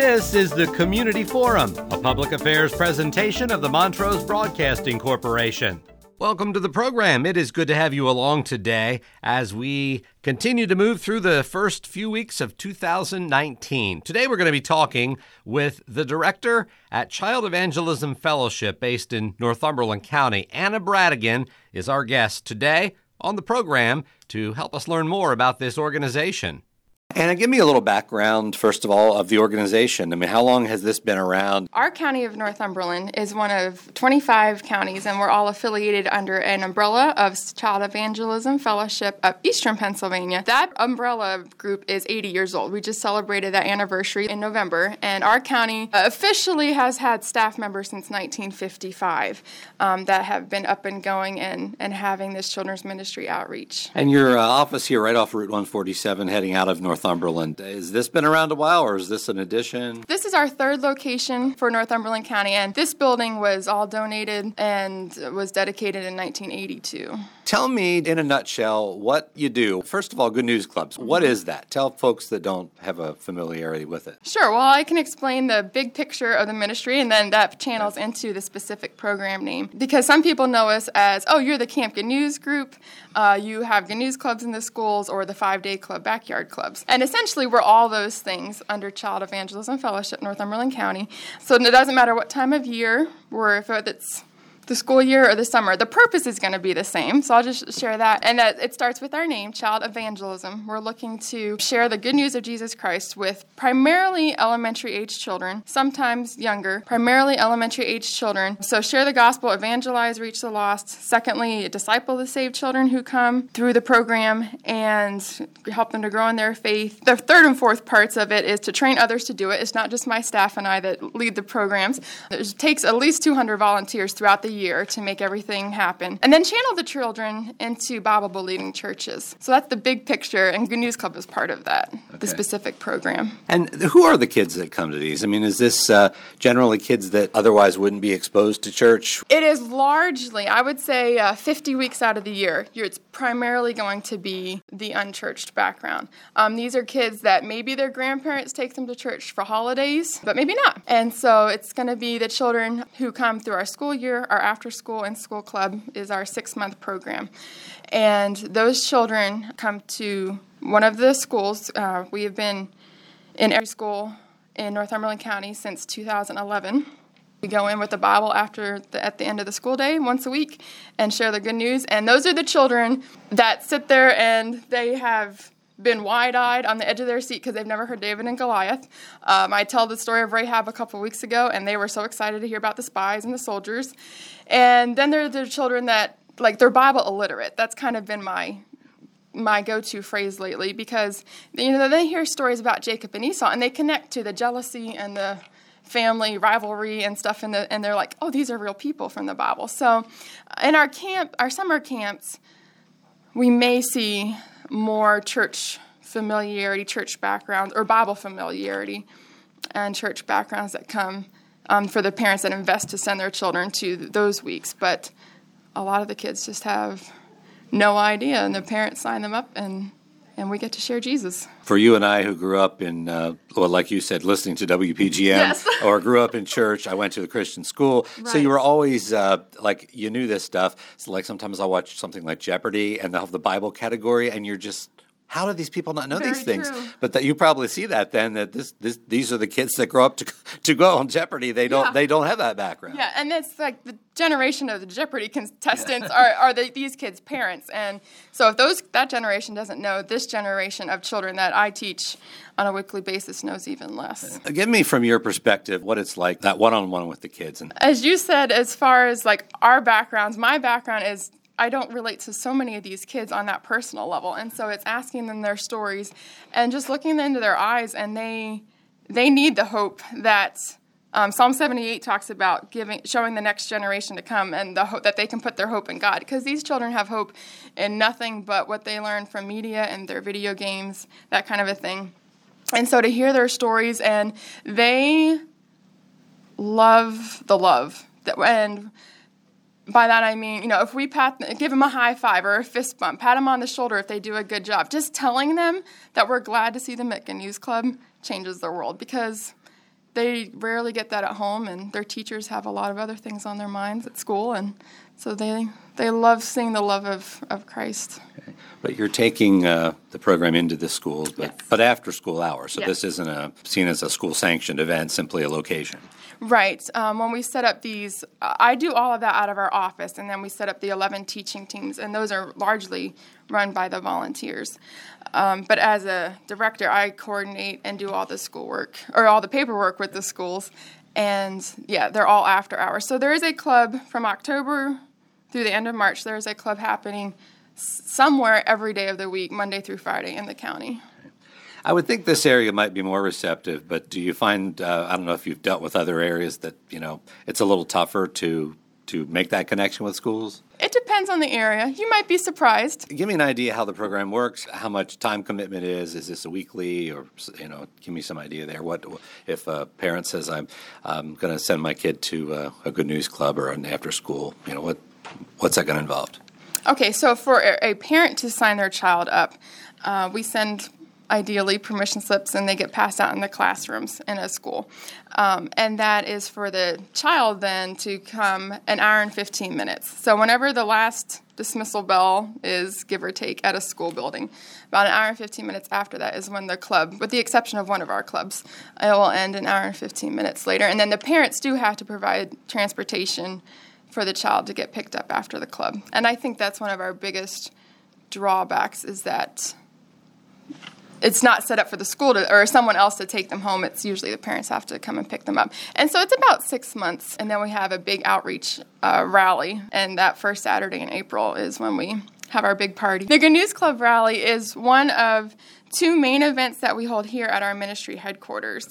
This is the Community Forum, a public affairs presentation of the Montrose Broadcasting Corporation. Welcome to the program. It is good to have you along today as we continue to move through the first few weeks of 2019. Today we're going to be talking with the director at Child Evangelism Fellowship based in Northumberland County. Anna Bradigan is our guest today on the program to help us learn more about this organization. Anna, give me a little background, first of all, of the organization. I mean, how long has this been around? Our county of Northumberland is one of 25 counties, and we're all affiliated under an umbrella of Child Evangelism Fellowship of Eastern Pennsylvania. That umbrella group is 80 years old. We just celebrated that anniversary in November, and our county officially has had staff members since 1955 that have been up and going and having this children's ministry outreach. And your office here right off Route 147 heading out of Northumberland, has this been around a while, or is this an addition? This is our third location for Northumberland County, and this building was all donated and was dedicated in 1982. Tell me, in a nutshell, what you do. First of all, Good News Clubs. What is that? Tell folks that don't have a familiarity with it. Sure. Well, I can explain the big picture of the ministry, and then that channels into the specific program name. Because some people know us as, oh, you're the Camp Good News group, you have Good News Clubs in the schools, or the 5-Day Club Backyard Clubs. And essentially, we're all those things under Child Evangelism Fellowship, Northumberland County. So it doesn't matter what time of year, or if it's the school year or the summer, the purpose is going to be the same. So I'll just share that. And that it starts with our name, Child Evangelism. We're looking to share the good news of Jesus Christ with primarily elementary-age children, sometimes younger, primarily elementary-age children. So share the gospel, evangelize, reach the lost. Secondly, disciple the saved children who come through the program and help them to grow in their faith. The third and fourth parts of it is to train others to do it. It's not just my staff and I that lead the programs. It takes at least 200 volunteers throughout the year to make everything happen. And then channel the children into Bible-believing churches. So that's the big picture, and Good News Club is part of that, the specific program. And who are the kids that come to these? I mean, is this generally kids that otherwise wouldn't be exposed to church? It is largely, I would say, 50 weeks out of the year. It's primarily going to be the unchurched background. These are kids that maybe their grandparents take them to church for holidays, but maybe not. And so it's going to be the children who come through our school year. Our after school and school club is our 6-month program. And those children come to one of the schools. We have been in every school in Northumberland County since 2011. We go in with the Bible at the end of the school day once a week and share the good news. And those are the children that sit there and they have been wide-eyed on the edge of their seat because they've never heard David and Goliath. I told the story of Rahab a couple of weeks ago, and they were so excited to hear about the spies and the soldiers. And then there are the children that, like, they're Bible illiterate. That's kind of been my go-to phrase lately because, you know, they hear stories about Jacob and Esau, and they connect to the jealousy and the family rivalry and stuff, and they're like, oh, these are real people from the Bible. So in our summer camps, we may see more church familiarity, church backgrounds, or Bible familiarity, and church backgrounds that come for the parents that invest to send their children to those weeks. But a lot of the kids just have no idea, and the parents sign them up, and we get to share Jesus. For you and I who grew up in, like you said, listening to WPGM, yes. or grew up in church, I went to a Christian school, right. So you were always, you knew this stuff. So like sometimes I'll watch something like Jeopardy, and they'll have the Bible category, and you're just, how do these people not know Very these things? true. But that you probably see that then, that these are the kids that grow up to go on Jeopardy. They don't have that background. Yeah, and it's like the generation of the Jeopardy contestants are these kids' parents. And so if that generation doesn't know, this generation of children that I teach on a weekly basis knows even less. Give me, from your perspective, what it's like, that one-on-one with the kids. As you said, as far as like our backgrounds, my background is I don't relate to so many of these kids on that personal level. And so it's asking them their stories and just looking into their eyes, and they need the hope that Psalm 78 talks about showing the next generation to come, and the hope that they can put their hope in God. Because these children have hope in nothing but what they learn from media and their video games, that kind of a thing. And so to hear their stories, and they love the love. And by that I mean, if we give them a high five or a fist bump, pat them on the shoulder if they do a good job, just telling them that we're glad to see them at Good News Club changes their world. Because they rarely get that at home, and their teachers have a lot of other things on their minds at school, and so they love seeing the love of Christ. Okay. But you're taking the program into the schools, but after school hours, so Yes. this isn't seen as a school-sanctioned event, simply a location. Right. When we set up these, I do all of that out of our office, and then we set up the 11 teaching teams, and those are largely run by the volunteers. But as a director, I coordinate and do all the schoolwork, or all the paperwork with the schools, and they're all after hours. So there is a club from October through the end of March. There is a club happening somewhere every day of the week, Monday through Friday in the county. I would think this area might be more receptive, but do you find, I don't know if you've dealt with other areas that, it's a little tougher to make that connection with schools? It depends on the area. You might be surprised. Give me an idea how the program works, how much time commitment is this a weekly, or, give me some idea there. What if a parent says, I'm going to send my kid to a Good News Club or an after school, what's that going to involve? Okay, so for a parent to sign their child up, we send ideally permission slips, and they get passed out in the classrooms in a school. And that is for the child then to come an hour and 15 minutes. So whenever the last dismissal bell is, give or take, at a school building, about an hour and 15 minutes after that is when the club, with the exception of one of our clubs, it will end an hour and 15 minutes later. And then the parents do have to provide transportation for the child to get picked up after the club. And I think that's one of our biggest drawbacks, is that it's not set up for the school or someone else to take them home. It's usually the parents have to come and pick them up. And so it's about 6 months. And then we have a big outreach rally. And that first Saturday in April is when we have our big party. The Good News Club rally is one of two main events that we hold here at our ministry headquarters.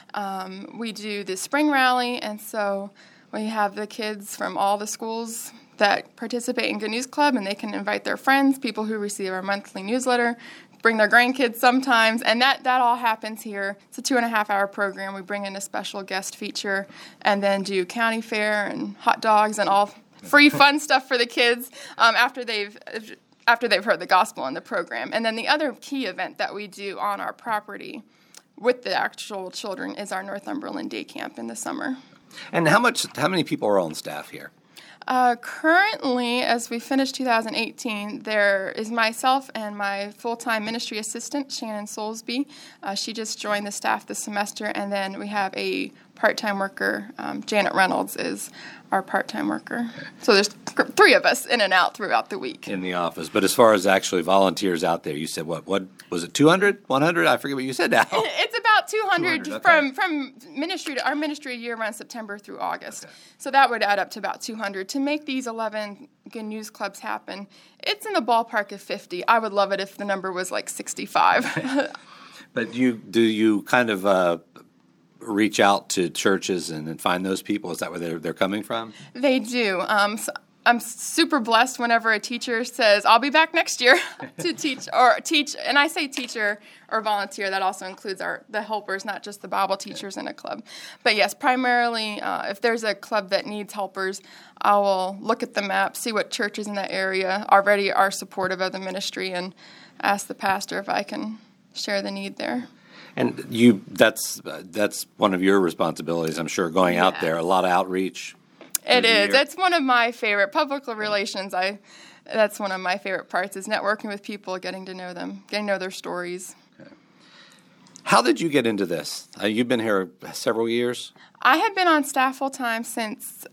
We do the spring rally, and so we have the kids from all the schools that participate in Good News Club, and they can invite their friends, people who receive our monthly newsletter, bring their grandkids sometimes, and that all happens here. It's a 2.5-hour program. We bring in a special guest feature and then do county fair and hot dogs and all free fun stuff for the kids after they've heard the gospel in the program. And then the other key event that we do on our property with the actual children is our Northumberland Day Camp in the summer. And how many people are on staff here? Currently, as we finish 2018, there is myself and my full-time ministry assistant, Shannon Soulsby. She just joined the staff this semester, and then we have a part-time worker. Janet Reynolds is our part-time worker. So there's three of us in and out throughout the week. In the office. But as far as actually volunteers out there, you said what was it, 200, 100? I forget what you said now. It's about 200 okay. from ministry. Our ministry year runs September through August. Okay. So that would add up to about 200. To make these 11 Good News Clubs happen, it's in the ballpark of 50. I would love it if the number was like 65. But do you kind of reach out to churches and find those people? Is that where they're coming from? They do. So I'm super blessed whenever a teacher says, I'll be back next year to teach. And I say teacher or volunteer. That also includes the helpers, not just the Bible teachers in a club. But yes, primarily, if there's a club that needs helpers, I will look at the map, see what churches in that area already are supportive of the ministry, and ask the pastor if I can share the need there. And that's one of your responsibilities, I'm sure, going out there, a lot of outreach. It is. That's one of my favorite public relations. That's one of my favorite parts, is networking with people, getting to know them, getting to know their stories. Okay. How did you get into this? You've been here several years? I have been on staff full time since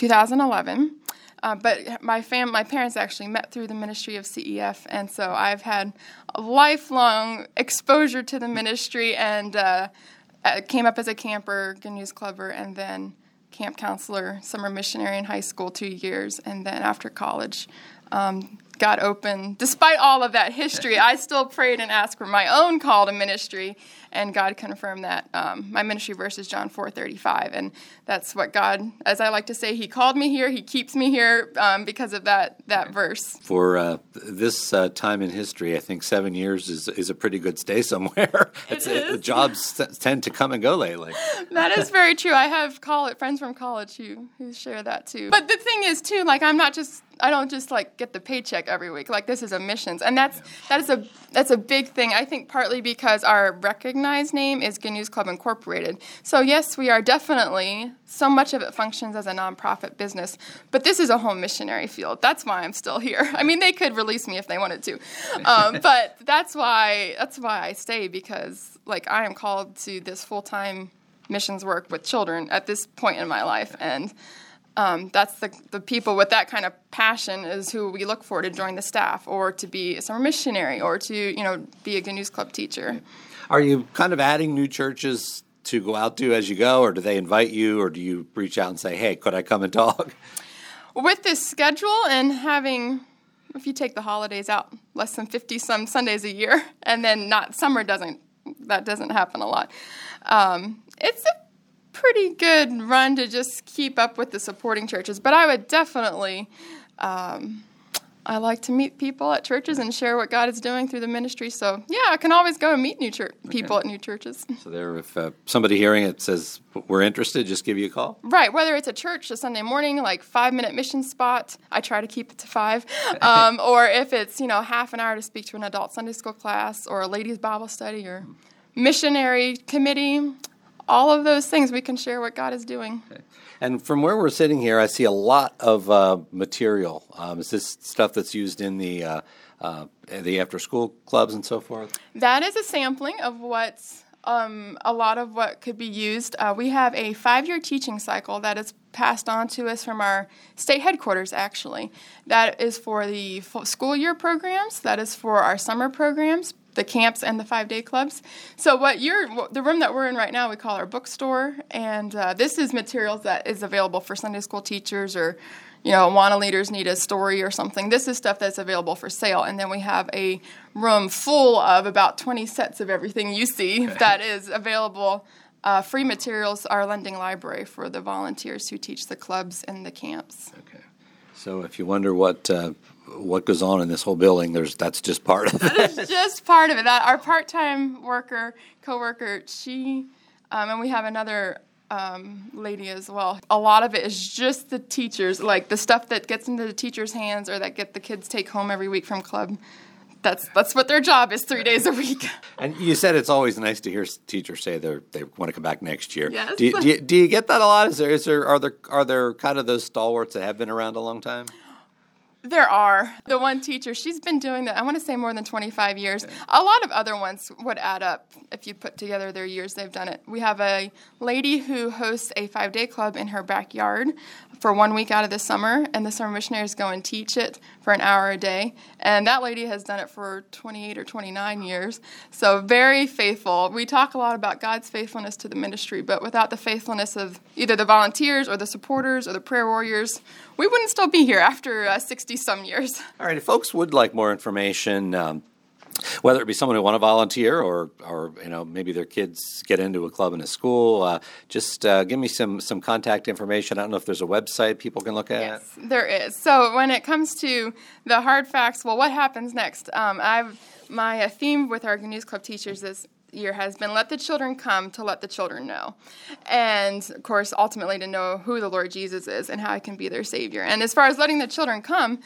2011. But my parents actually met through the ministry of CEF, and so I've had a lifelong exposure to the ministry, and came up as a camper, Good News Clubber, and then camp counselor, summer missionary in high school 2 years, and then after college, God opened. Despite all of that history, I still prayed and asked for my own call to ministry, and God confirmed that. My ministry verse is John 4:35, and that's what God, as I like to say, He called me here, He keeps me here because of that verse. For this time in history, I think 7 years is a pretty good stay somewhere. The jobs tend to come and go lately. That is very true. I have friends from college who share that too. But the thing is, too, like, I'm not just I don't just like get the paycheck every week. Like, this is a missions, and that's a big thing. I think partly because our recognized name is Good News Club Incorporated. So yes, we are definitely, so much of it functions as a nonprofit business, but this is a home missionary field. That's why I'm still here. I mean, they could release me if they wanted to, but that's why I stay, because like I am called to this full-time missions work with children at this point in my life, and that's the people with that kind of passion is who we look for to join the staff, or to be a summer missionary, or to be a Good News Club teacher. Are you kind of adding new churches to go out to as you go, or do they invite you, or do you reach out and say, hey, could I come and talk? With this schedule and having, if you take the holidays out, less than 50-some Sundays a year, and then that doesn't happen a lot. It's a pretty good run to just keep up with the supporting churches, but I would definitely, I like to meet people at churches and share what God is doing through the ministry. So yeah, I can always go and meet new people at new churches. So if somebody hearing it says we're interested, just give you a call. Right, whether it's a church, a Sunday morning, like 5-minute mission spot, I try to keep it to 5, or if it's half an hour to speak to an adult Sunday school class, or a ladies' Bible study, or missionary committee. All of those things, we can share what God is doing. Okay. And from where we're sitting here, I see a lot of material. Is this stuff that's used in the after-school clubs and so forth? That is a sampling of what's a lot of what could be used. We have a 5-year teaching cycle that is passed on to us from our state headquarters, actually. That is for the school year programs. That is for our summer programs, the camps, and the 5-day clubs. So the room that we're in right now, we call our bookstore, and this is materials that is available for Sunday school teachers, or Awana leaders need a story or something. This is stuff that's available for sale, and then we have a room full of about 20 sets of everything you see that is available. Free materials, our lending library for the volunteers who teach the clubs and the camps. Okay. So if you wonder what goes on in this whole building, that's just part of it. That is just part of it. Our part-time coworker, she, and we have another lady as well. A lot of it is just the teachers, like the stuff that gets into the teachers' hands, or that get the kids take home every week from club. That's what their job is 3 days a week. And you said it's always nice to hear teachers say they want to come back next year. Yes. Do you get that a lot? Are there kind of those stalwarts that have been around a long time? There are. The one teacher, she's been doing that, I want to say more than 25 years. Okay. A lot of other ones would add up if you put together their years they've done it. We have a lady who hosts a 5-day club in her backyard for 1 week out of the summer, and the summer missionaries go and teach it for an hour a day. And that lady has done it for 28 or 29 years. So very faithful. We talk a lot about God's faithfulness to the ministry, but without the faithfulness of either the volunteers or the supporters or the prayer warriors, we wouldn't still be here after 60-some years. All right, if folks would like more information, whether it be someone who want to volunteer or maybe their kids get into a club in a school, just give me some contact information. I don't know if there's a website people can look at. Yes, there is. So when it comes to the hard facts, well, what happens next? My theme with our Good News Club teachers this year has been let the children come to let the children know. And, of course, ultimately to know who the Lord Jesus is and how he can be their Savior. And as far as letting the children come,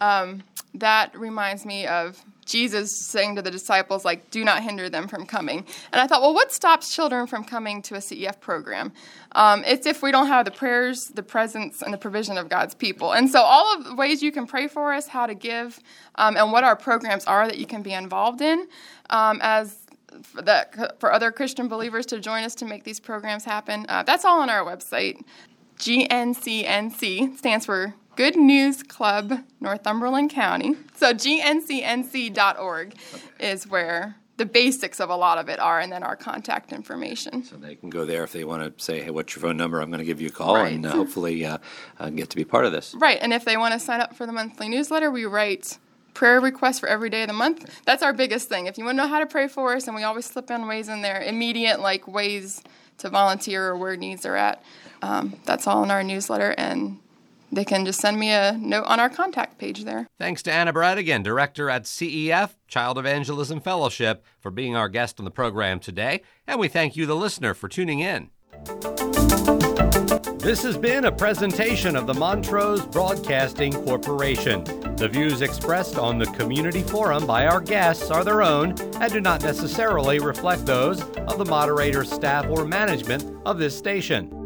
that reminds me of Jesus saying to the disciples, do not hinder them from coming. And I thought, well, what stops children from coming to a CEF program? It's if we don't have the prayers, the presence, and the provision of God's people. And so all of the ways you can pray for us, how to give, and what our programs are that you can be involved in, for other Christian believers to join us to make these programs happen, that's all on our website. GNCNC stands for Good News Club, Northumberland County. So gncnc.org is where the basics of a lot of it are, and then our contact information. So they can go there if they want to say, hey, what's your phone number? I'm going to give you a call, right, and hopefully get to be part of this. Right, and if they want to sign up for the monthly newsletter, we write prayer requests for every day of the month. That's our biggest thing. If you want to know how to pray for us, and we always slip in ways in there, immediate ways to volunteer or where needs are at, that's all in our newsletter, and they can just send me a note on our contact page there. Thanks to Anna Bradigan, Director at CEF, Child Evangelism Fellowship, for being our guest on the program today. And we thank you, the listener, for tuning in. This has been a presentation of the Montrose Broadcasting Corporation. The views expressed on the Community Forum by our guests are their own and do not necessarily reflect those of the moderator, staff, or management of this station.